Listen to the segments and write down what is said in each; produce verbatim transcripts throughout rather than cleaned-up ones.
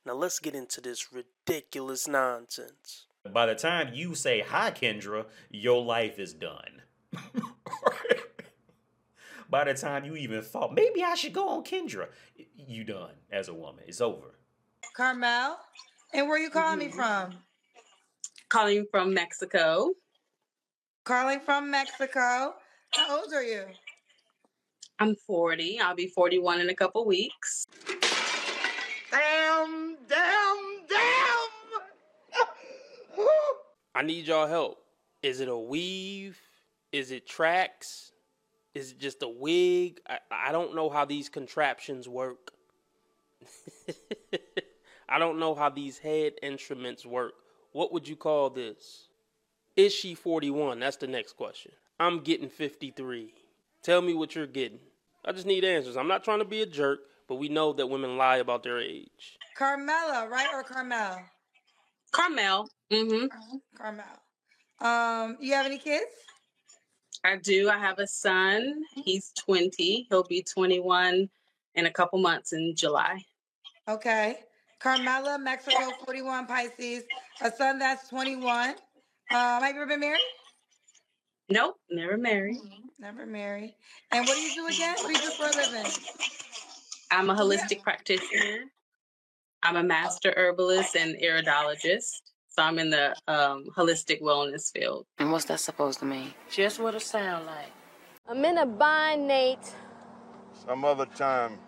Now let's get into this ridiculous nonsense. By the time you say hi, Kendra, your life is done. By the time you even thought, maybe I should go on Kendra, you done as a woman. It's over. Carmel? And where are you calling Mhm. me from? Calling from Mexico. Calling from Mexico. How old are you? I'm forty. I'll be forty-one in a couple weeks. Damn, damn, damn! I need y'all help. Is it a weave? Is it tracks? Is it just a wig? I, I don't know how these contraptions work. I don't know how these head instruments work. What would you call this? Is she forty-one? That's the next question. I'm getting fifty-three. Tell me what you're getting. I just need answers. I'm not trying to be a jerk, but we know that women lie about their age. Carmela, right? Or Carmel? Carmel. Mm-hmm. Carmel. Um, you have any kids? I do. I have a son. He's twenty. He'll be twenty-one in a couple months in July. Okay. Carmela, Mexico, forty-one, Pisces. A son that's twenty-one. Um, have you ever been married? Nope, never married. Never married. And what do you do again? What do you do for a living? I'm a holistic practitioner. I'm a master herbalist and iridologist. So I'm in the um, holistic wellness field. And what's that supposed to mean? Just what it sound like. I'm in a bind, Nate. Some other time.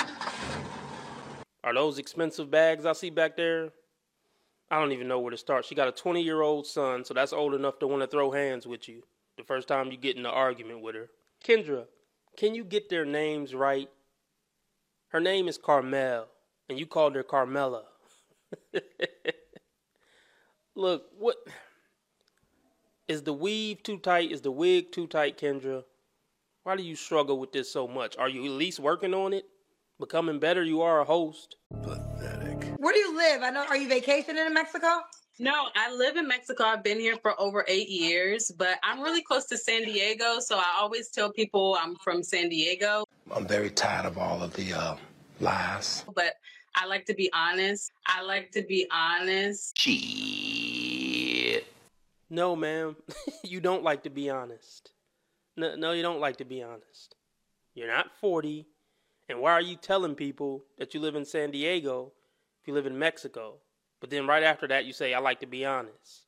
Are those expensive bags I see back there? I don't even know where to start. She got a twenty-year-old son, so that's old enough to want to throw hands with you the first time you get in an argument with her. Kendra, can you get their names right? Her name is Carmel, and you called her Carmela. Look, what... Is the weave too tight? Is the wig too tight, Kendra? Why do you struggle with this so much? Are you at least working on it? Becoming better? You are a host. Pathetic. Where do you live? I know. Are you vacationing in Mexico? No, I live in Mexico. I've been here for over eight years, but I'm really close to San Diego, so I always tell people I'm from San Diego. I'm very tired of all of the uh, lies. But I like to be honest. I like to be honest. Shit. No, ma'am. You don't like to be honest. No, no, you don't like to be honest. You're not forty. And why are you telling people that you live in San Diego if you live in Mexico? But then right after that, you say, I like to be honest.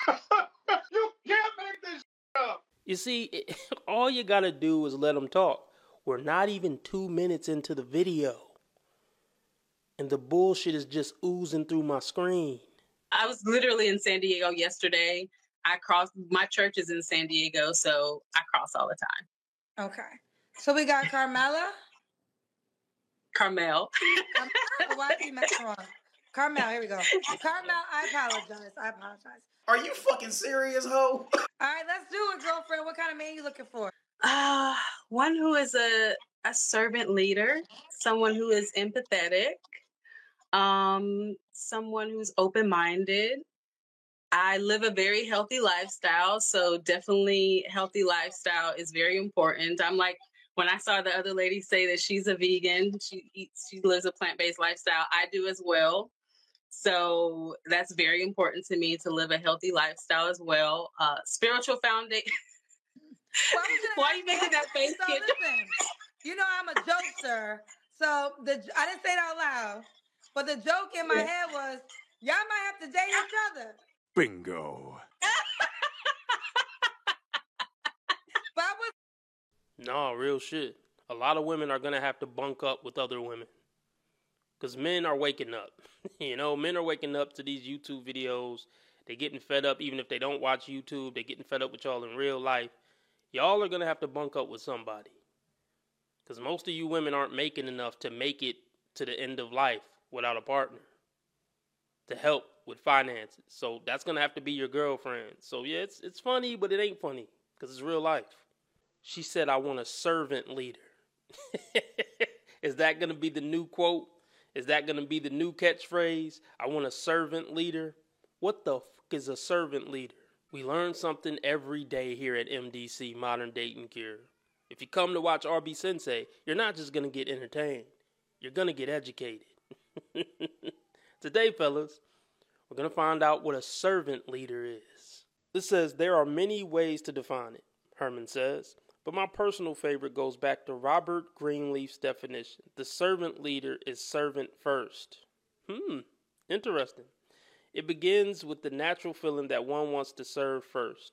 You can't make this up. You see, it, all you got to do is let them talk. We're not even two minutes into the video. And the bullshit is just oozing through my screen. I was literally in San Diego yesterday. I cross, my church is in San Diego, so I cross all the time. Okay. So we got Carmela. Carmel. Carmel. Why did you mess wrong? Carmel, here we go. Carmel, I apologize. I apologize. Are you fucking serious, ho? All right, let's do it, girlfriend. What kind of man you looking for? Uh, one who is a, a servant leader, someone who is empathetic, um, someone who's open-minded. I live a very healthy lifestyle, so definitely healthy lifestyle is very important. I'm like, when I saw the other lady say that she's a vegan, she eats, she lives a plant-based lifestyle, I do as well. So that's very important to me to live a healthy lifestyle as well. Uh, spiritual foundation. Well, Why are you making that face, so kid? listen, you know I'm a jokester, so the I didn't say it out loud, but the joke in my Yeah. head was, y'all might have to date each other. Bingo. But I was No, real shit. A lot of women are going to have to bunk up with other women. Because men are waking up. You know, men are waking up to these YouTube videos. They're getting fed up even if they don't watch YouTube. They're getting fed up with y'all in real life. Y'all are going to have to bunk up with somebody. Because most of you women aren't making enough to make it to the end of life without a partner to help with finances. So that's going to have to be your girlfriend. So yeah, it's, it's funny, but it ain't funny because it's real life. She said, I want a servant leader. Is that going to be the new quote? Is that going to be the new catchphrase? I want a servant leader. What the fuck is a servant leader? We learn something every day here at M D C, Modern Dating Cure. If you come to watch R B Sensei, you're not just going to get entertained. You're going to get educated. Today, fellas, we're going to find out what a servant leader is. This says there are many ways to define it, Herman says, but my personal favorite goes back to Robert Greenleaf's definition. The servant leader is servant first. Hmm, interesting. It begins with the natural feeling that one wants to serve first.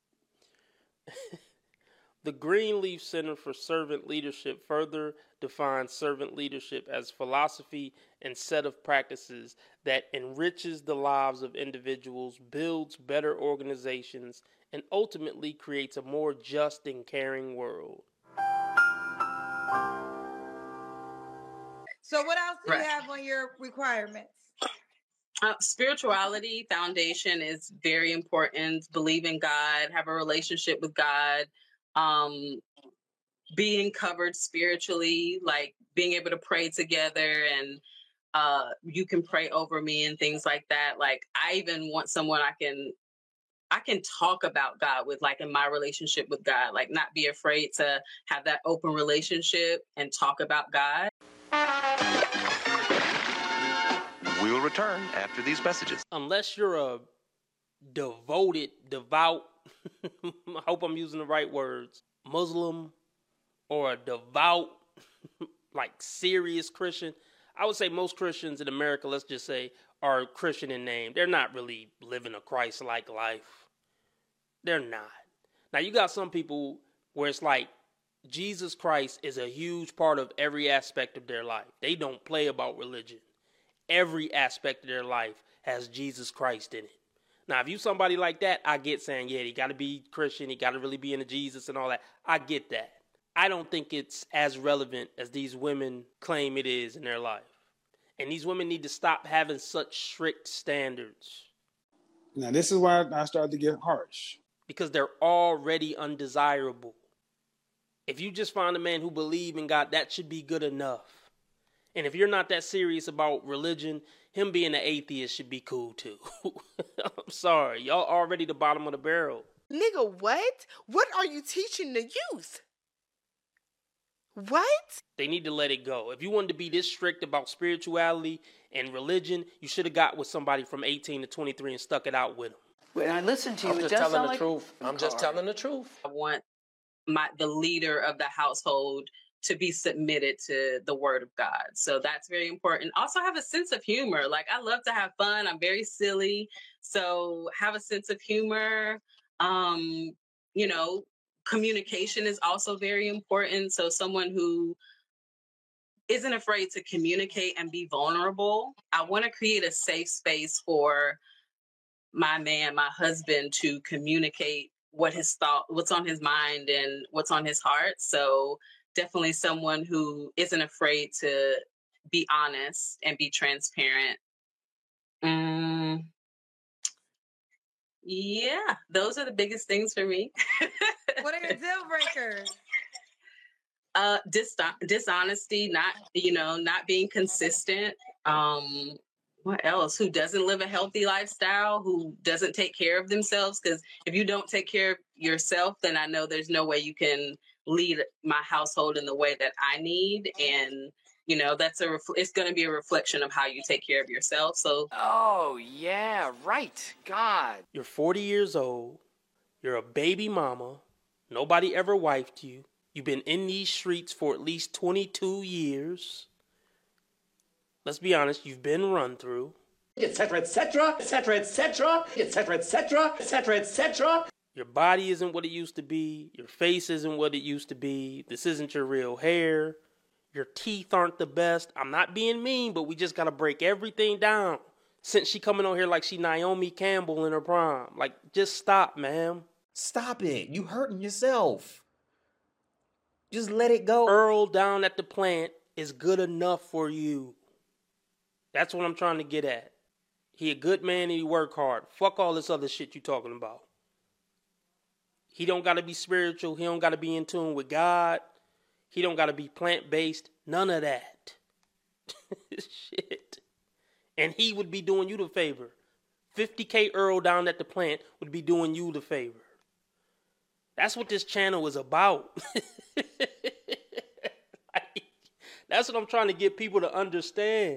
The Greenleaf Center for Servant Leadership further defines servant leadership as philosophy and set of practices that enriches the lives of individuals, builds better organizations, and ultimately creates a more just and caring world. So what else do Right. you have on your requirements? Uh, spirituality foundation is very important. Believe in God, have a relationship with God, um, being covered spiritually, like being able to pray together, and uh, you can pray over me and things like that. Like I even want someone I can I can talk about God with, like in my relationship with God, like not be afraid to have that open relationship and talk about God. We'll return after these messages. Unless you're a devoted, devout, I hope I'm using the right words, Muslim or a devout, like serious Christian. I would say most Christians in America, let's just say, are Christian in name. They're not really living a Christ-like life. They're not. Now, you got some people where it's like Jesus Christ is a huge part of every aspect of their life. They don't play about religion. Every aspect of their life has Jesus Christ in it. Now, if you somebody like that, I get saying, yeah, he got to be Christian, he got to really be into Jesus and all that. I get that. I don't think it's as relevant as these women claim it is in their life. And these women need to stop having such strict standards. Now, this is why I started to get harsh. Because they're already undesirable. If you just find a man who believes in God, that should be good enough. And if you're not that serious about religion, him being an atheist should be cool too. I'm sorry, y'all already the bottom of the barrel. Nigga, what? What are you teaching the youth? What? They need to let it go. If you wanted to be this strict about spirituality and religion, you should have got with somebody from eighteen to twenty-three and stuck it out with them. When I listen to you, I'm it just does telling sound the like truth. I'm just telling the truth. I want my the leader of the household to be submitted to the word of God. So that's very important. Also have a sense of humor. Like I love to have fun. I'm very silly. So have a sense of humor. Um, you know, communication is also very important. So someone who isn't afraid to communicate and be vulnerable. I want to create a safe space for my man, my husband, to communicate what his thought, what's on his mind and what's on his heart. So definitely someone who isn't afraid to be honest and be transparent. Um, yeah, those are the biggest things for me. What are your deal breakers? Uh, dis- dishonesty, not, you know, not being consistent. Um, what else? Who doesn't live a healthy lifestyle, who doesn't take care of themselves. Because if you don't take care of yourself, then I know there's no way you can lead my household in the way that I need. And, you know, that's a, ref- it's going to be a reflection of how you take care of yourself. So, oh, yeah, right. God. You're forty years old. You're a baby mama. Nobody ever wifed you. You've been in these streets for at least twenty-two years. Let's be honest, you've been run through. et cetera, et cetera, et cetera, et cetera, et cetera, et cetera, et cetera, et cetera. Your body isn't what it used to be. Your face isn't what it used to be. This isn't your real hair. Your teeth aren't the best. I'm not being mean, but we just got to break everything down. Since she coming on here like she Naomi Campbell in her prime. Like, just stop, ma'am. Stop it. You hurting yourself. Just let it go. Earl down at the plant is good enough for you. That's what I'm trying to get at. He a good man and he work hard. Fuck all this other shit you talking about. He don't got to be spiritual. He don't got to be in tune with God. He don't got to be plant-based. None of that. Shit. And he would be doing you the favor. fifty K Earl down at the plant would be doing you the favor. That's what this channel is about. Like, that's what I'm trying to get people to understand.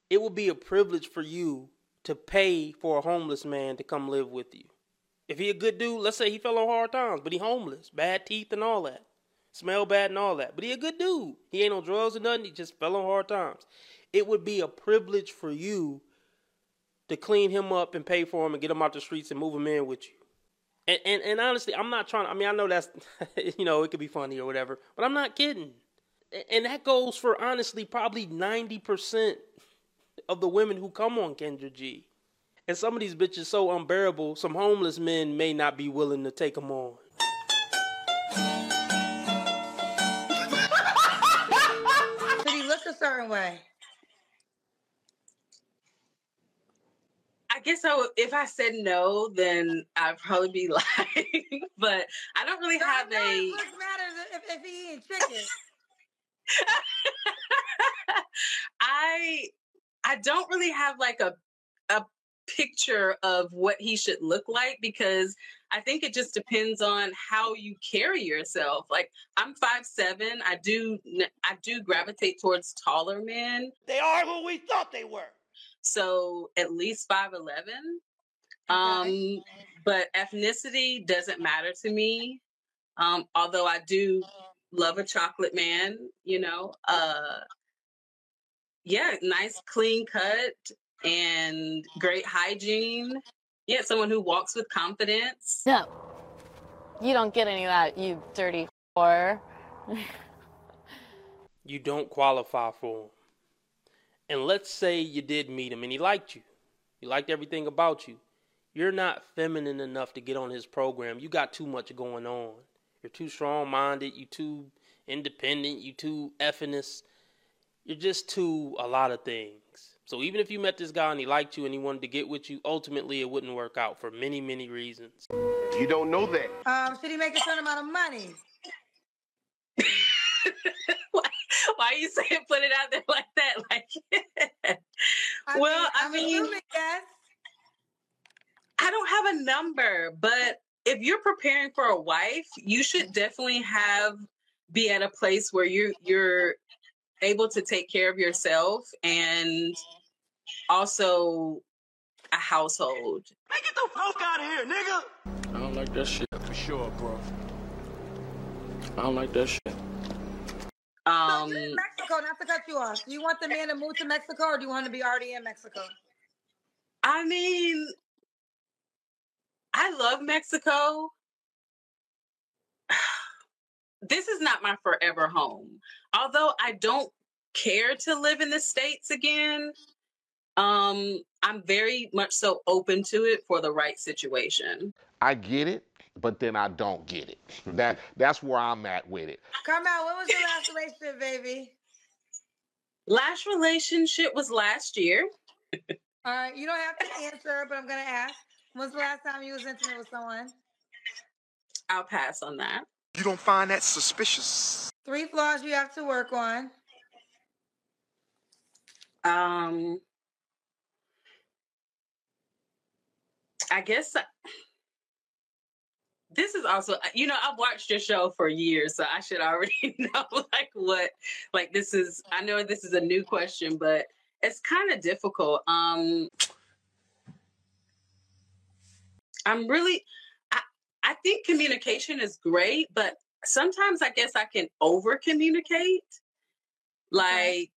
it would be a privilege for you to pay for a homeless man to come live with you. If he a good dude, let's say he fell on hard times, but he homeless, bad teeth and all that, smell bad and all that, but he a good dude. He ain't on drugs or nothing. He just fell on hard times. It would be a privilege for you to clean him up and pay for him and get him out the streets and move him in with you. And, and and honestly, I'm not trying to, I mean, I know that's, you know, it could be funny or whatever, but I'm not kidding. And that goes for, honestly, probably ninety percent of the women who come on Kendra G. And some of these bitches so unbearable, some homeless men may not be willing to take them on. Did he look a certain way? I guess I would, if I said no, then I'd probably be lying. But I don't really No, have no, a. it looks matters if, if he eating chicken. I I don't really have like a a picture of what he should look like, because I think it just depends on how you carry yourself. Like, I'm five seven. I do I do gravitate towards taller men. They are who we thought they were. So at least five eleven. Okay. Um, but ethnicity doesn't matter to me. Um, although I do love a chocolate man, you know. Uh, yeah, nice clean cut and great hygiene. Yeah, someone who walks with confidence. No. You don't get any of that, you dirty whore. You don't qualify for him. And let's say you did meet him and he liked you. He liked everything about you. You're not feminine enough to get on his program. You got too much going on. You're too strong-minded. You too independent. You too effiness. You're just too a lot of things. So even if you met this guy and he liked you and he wanted to get with you, ultimately it wouldn't work out for many, many reasons. You don't know that. Um, should he make a certain amount of money? why, why you saying put it out there like that? Like, I well, mean, I I'm mean, assuming yes. I don't have a number, but if you're preparing for a wife, you should definitely have be at a place where you're you're able to take care of yourself and also a household. Man, get the fuck out of here, nigga! I don't like that shit for sure, bro. I don't like that shit. So Um, you're in Mexico, not to cut you off. Do you want the man to move to Mexico, or do you want him to be already in Mexico? I mean, I love Mexico. This is not my forever home. Although I don't care to live in the States again, um, I'm very much so open to it for the right situation. I get it, but then I don't get it. That that's where I'm at with it. Carmel, what was your last relationship, baby? Last relationship was last year. All right, you don't have to answer, but I'm gonna ask. When's the last time you was intimate with someone? I'll pass on that. You don't find that suspicious? Three flaws you have to work on. Um, I guess I, this is also, you know, I've watched your show for years, so I should already know like what, like this is, I know this is a new question, but it's kind of difficult. Um, I'm really, I, I think communication is great, but sometimes I guess I can over communicate. Like,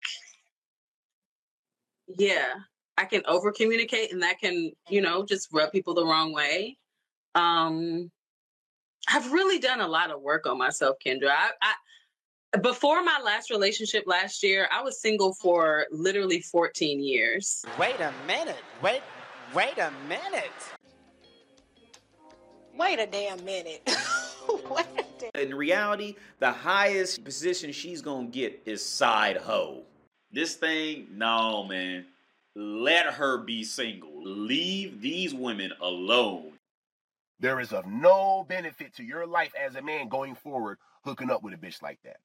yeah, I can over communicate and that can, you know, just rub people the wrong way. Um, I've really done a lot of work on myself, Kendra. I, I before my last relationship last year, I was single for literally fourteen years. Wait a minute. Wait, wait a minute. Wait a damn minute. Wait a damn- In reality, the highest position she's gonna get is side hoe. This thing, no, man. Let her be single. Leave these women alone. There is of no benefit to your life as a man going forward hooking up with a bitch like that.